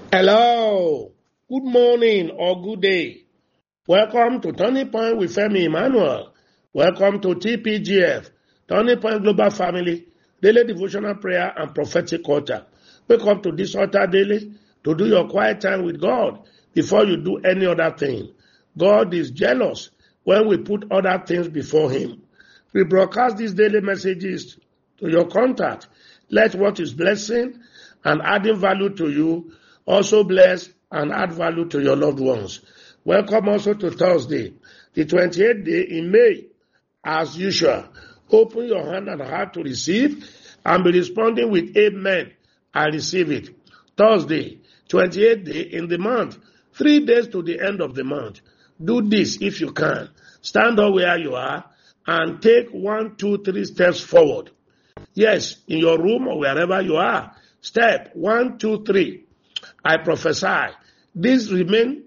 Hello, good morning or good day. Welcome to Turning Point with Femi Emmanuel. Welcome to TPGF, Turning Point Global Family, Daily Devotional Prayer and Prophetic Altar. Wake up to this altar daily to do your quiet time with God before you do any other thing. God is jealous when we put other things before Him. We broadcast these daily messages to your contact. Let what is blessing and adding value to you also bless and add value to your loved ones. Welcome also to Thursday, the 28th day in May. As usual, open your hand and heart to receive and be responding with Amen. I receive it. Thursday, 28th day in the month, 3 days to the end of the month. Do this if you can. Stand up where you are and take 1, 2, 3 steps forward. Yes, in your room or wherever you are. Step 1, 2, 3. I prophesy, these remaining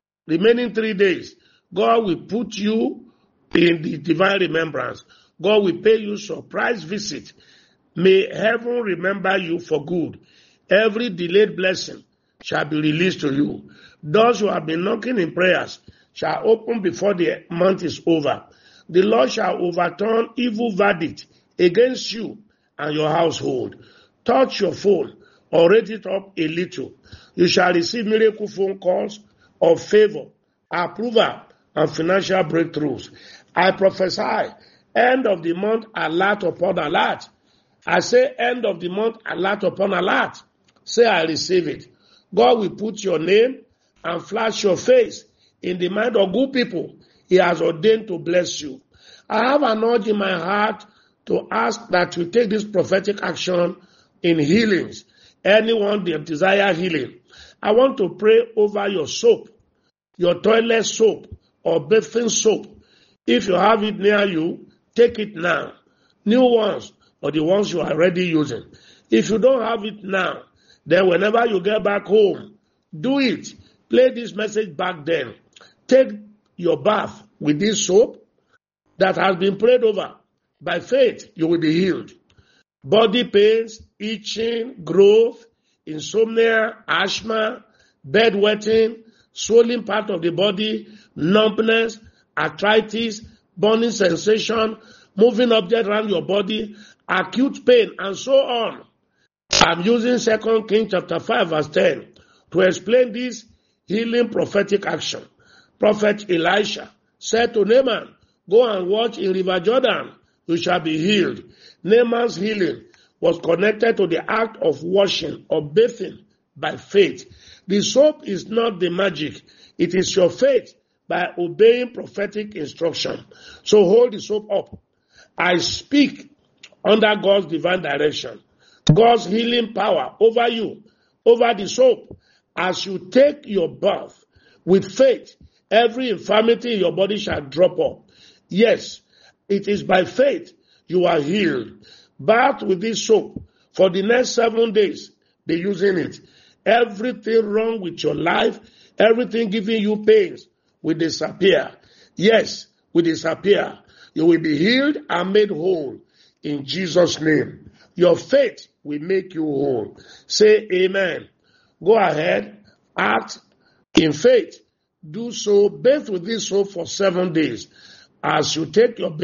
3 days, God will put you in the divine remembrance. God will pay you surprise visit. May heaven remember you for good. Every delayed blessing shall be released to you. Those who have been knocking in prayers shall open before the month is over. The Lord shall overturn evil verdict against you and your household. Touch your phone or rate it up a little. You shall receive miracle phone calls of favor, approval, and financial breakthroughs. I prophesy, end of the month, alert upon alert. I say, end of the month, alert upon alert. Say, I receive it. God will put your name and flash your face in the mind of good people He has ordained to bless you. I have an urge in my heart to ask that you take this prophetic action in healings. Anyone that desire healing, I want to pray over your soap, your toilet soap or bathing soap. If you have it near you, take it now. New ones or the ones you are already using. If you don't have it now, then whenever you get back home, do it. Play this message back then. Take your bath with this soap that has been prayed over. By faith, you will be healed. Body pains, itching, growth, insomnia, asthma, bedwetting, swelling part of the body, numbness, arthritis, burning sensation, moving object around your body, acute pain, and so on. I'm using 2 Kings chapter 5 verse 10 to explain this healing prophetic action. Prophet Elisha said to Naaman, go and watch in River Jordan, you shall be healed. Naaman's healing was connected to the act of washing or bathing by faith. The soap is not the magic. It is your faith by obeying prophetic instruction. So hold the soap up. I speak under God's divine direction. God's healing power over you, over the soap. As you take your bath with faith, every infirmity in your body shall drop off. Yes, it is by faith you are healed. Bath with this soap for the next 7 days. Be using it. Everything wrong with your life, everything giving you pains will disappear. Yes, will disappear. You will be healed and made whole in Jesus' name. Your faith will make you whole. Say amen. Go ahead, act in faith. Do so, bathe with this soap for 7 days. As you take your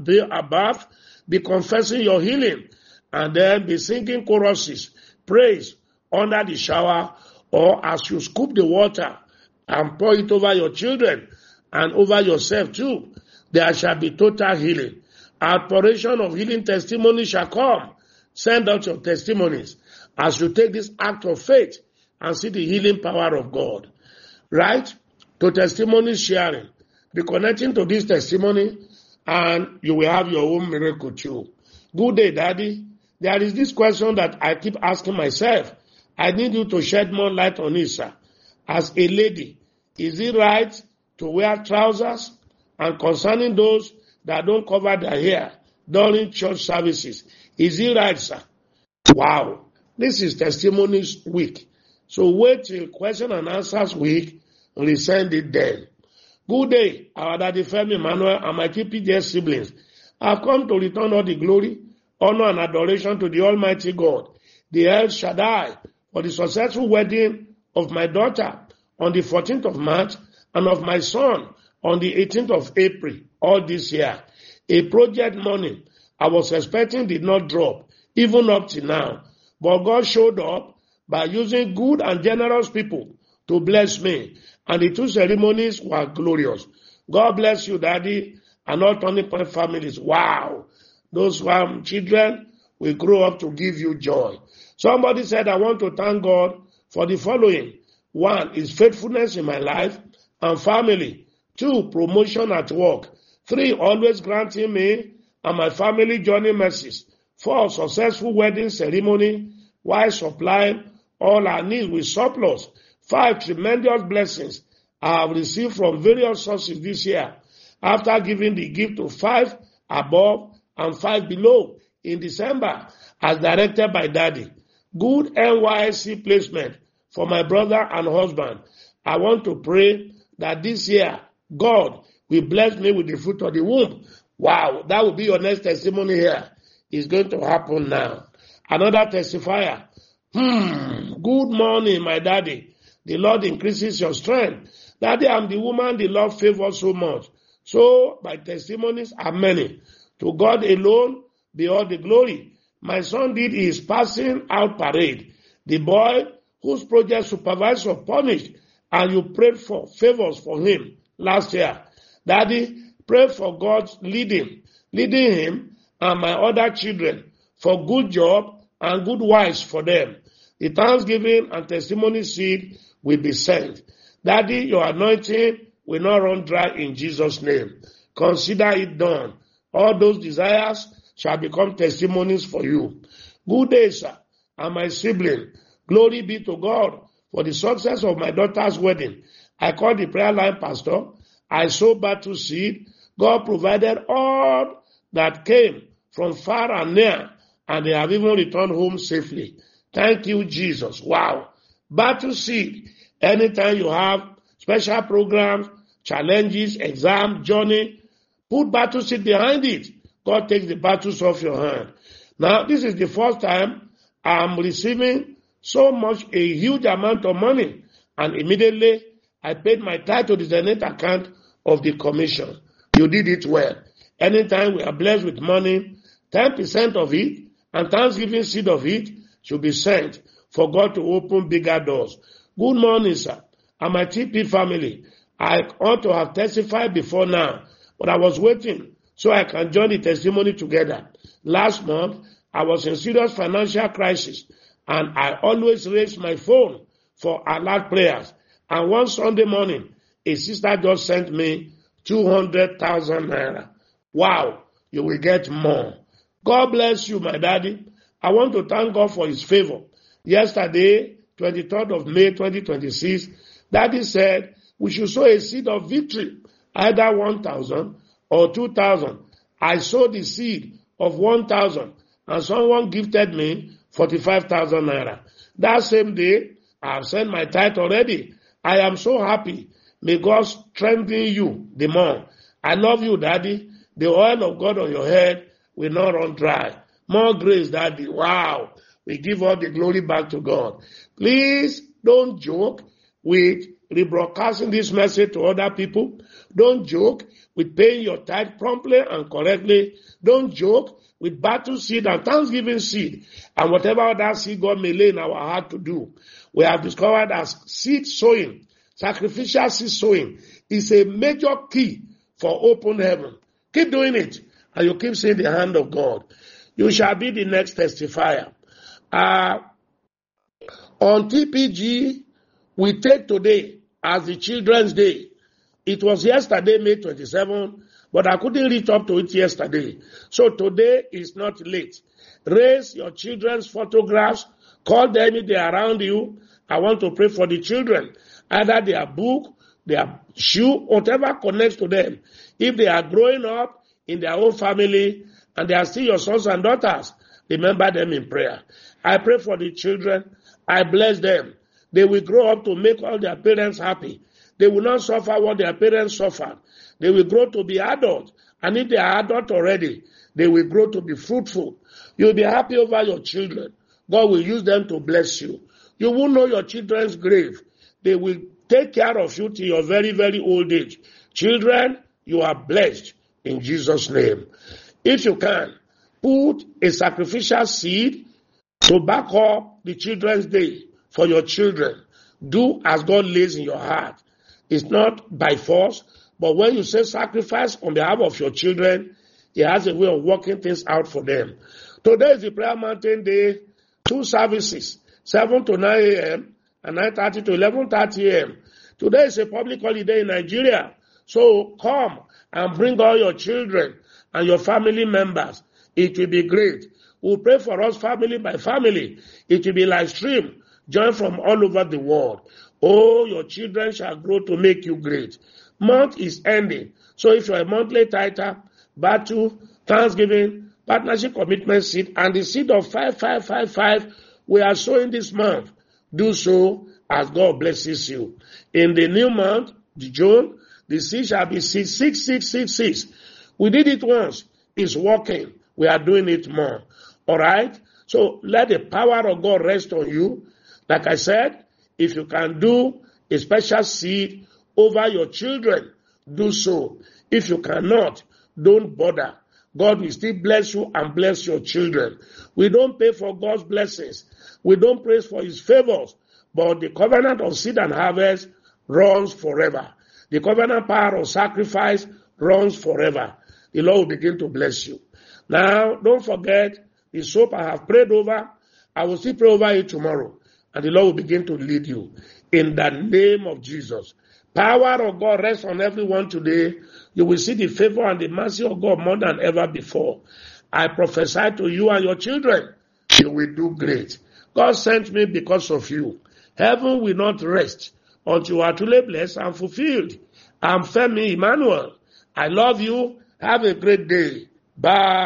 bath, be confessing your healing, and then be singing choruses, praise under the shower, or as you scoop the water and pour it over your children and over yourself too. There shall be total healing. Outpouring of healing testimony shall come. Send out your testimonies as you take this act of faith and see the healing power of God. Right? To testimony sharing. Be connecting to this testimony and you will have your own miracle too. Good day, Daddy. There is this question that I keep asking myself. I need you to shed more light on it, sir. As a lady, is it right to wear trousers? And concerning those that don't cover their hair during church services, is it right, sir? Wow. This is testimonies week. So wait till question and answers week and we send it then. Good day, our Daddy Femi Emmanuel and my TPGS siblings. I've come to return all the glory, honor, and adoration to the Almighty God, the El Shaddai, for the successful wedding of my daughter on the 14th of March and of my son on the 18th of April all this year. A project money I was expecting did not drop, even up to now. But God showed up by using good and generous people to bless me. And the two ceremonies were glorious. God bless you, Daddy, and all Turning Point families. Wow. Those children will grow up to give you joy. Somebody said, I want to thank God for the following. 1, His faithfulness in my life and family. 2, promotion at work. 3, always granting me and my family journey mercies. 4, successful wedding ceremony while supplying all our needs with surplus. 5, tremendous blessings I have received from various sources this year after giving the gift to 5 above and 5 below in December as directed by Daddy. Good NYSC placement for my brother and husband. I want to pray that this year God will bless me with the fruit of the womb. Wow, that will be your next testimony here. It's going to happen now. Another testifier. Good morning, my daddy. The Lord increases your strength. Daddy, I'm the woman the Lord favors so much. So my testimonies are many. To God alone be all the glory. My son did his passing out parade. The boy whose project supervisor punished and you prayed for favors for him last year. Daddy, pray for God's leading him and my other children for good job and good wives for them. The thanksgiving and testimony seed will be sent. Daddy, your anointing will not run dry in Jesus' name. Consider it done. All those desires shall become testimonies for you. Good day, sir, and my sibling. Glory be to God for the success of my daughter's wedding. I called the prayer line pastor. I sowed battle seed. God provided all that came from far and near, and they have even returned home safely. Thank you, Jesus. Wow. Battle seed. Anytime you have special programs, challenges, exam, journey, put battle seed behind it. God takes the battles off your hand. Now, this is the first time I'm receiving so much, a huge amount of money. And immediately, I paid my tithe to the Zenith account of the commission. You did it well. Anytime we are blessed with money, 10% of it and thanksgiving seed of it should be sent for God to open bigger doors. Good morning, sir, and my TP family. I ought to have testified before now, but I was waiting so I can join the testimony together. Last month, I was in serious financial crisis, and I always raised my phone for alert prayers. And one Sunday morning, a sister just sent me 200,000 naira. Wow, you will get more. God bless you, my daddy. I want to thank God for his favor. Yesterday, 23rd of May 2026, Daddy said we should sow a seed of victory, either 1,000 or 2,000. I sowed the seed of 1,000 and someone gifted me 45,000 naira. That same day, I have sent my tithe already. I am so happy. May God strengthen you the more. I love you, Daddy. The oil of God on your head will not run dry. More grace, Daddy. Wow. We give all the glory back to God. Please don't joke with rebroadcasting this message to other people. Don't joke with paying your tithe promptly and correctly. Don't joke with battle seed and thanksgiving seed and whatever other seed God may lay in our heart to do. We have discovered that seed sowing, sacrificial seed sowing, is a major key for open heaven. Keep doing it, and you keep seeing the hand of God. You shall be the next testifier. On TPG, we take today as the Children's Day. It was yesterday, May 27, but I couldn't reach up to it yesterday. So today is not late. Raise your children's photographs. Call them if they are around you. I want to pray for the children. Either their book, their shoe, whatever connects to them. If they are growing up in their own family and they are still your sons and daughters, remember them in prayer. I pray for the children. I bless them. They will grow up to make all their parents happy. They will not suffer what their parents suffered. They will grow to be adults. And if they are adults already, they will grow to be fruitful. You will be happy over your children. God will use them to bless you. You will know your children's grave. They will take care of you till your very, very old age. Children, you are blessed in Jesus' name. If you can, put a sacrificial seed to back up the Children's Day for your children. Do as God lays in your heart. It's not by force, but when you say sacrifice on behalf of your children, He has a way of working things out for them. Today is the Prayer Mountain Day, 2 services, 7 to 9 a.m. and 9:30 to 11:30 a.m. Today is a public holiday in Nigeria, so come and bring all your children and your family members. It will be great. We'll pray for us family by family. It will be live stream, join from all over the world. Oh, your children shall grow to make you great. Month is ending, so if you're a monthly tither, battle, thanksgiving, partnership commitment seed, and the seed of 5555 we are sowing this month, do so as God blesses you. In the new month, June, the seed shall be 6666. We did it once. It's working. We are doing it more. All right? So let the power of God rest on you. Like I said, if you can do a special seed over your children, do so. If you cannot, don't bother. God will still bless you and bless your children. We don't pay for God's blessings. We don't praise for His favors. But the covenant of seed and harvest runs forever. The covenant power of sacrifice runs forever. The Lord will begin to bless you. Now, don't forget the soap I have prayed over. I will still pray over it tomorrow. And the Lord will begin to lead you. In the name of Jesus. Power of God rests on everyone today. You will see the favor and the mercy of God more than ever before. I prophesy to you and your children. You will do great. God sent me because of you. Heaven will not rest until you are truly blessed and fulfilled. I'm Femi Emmanuel. I love you. Have a great day. Bye.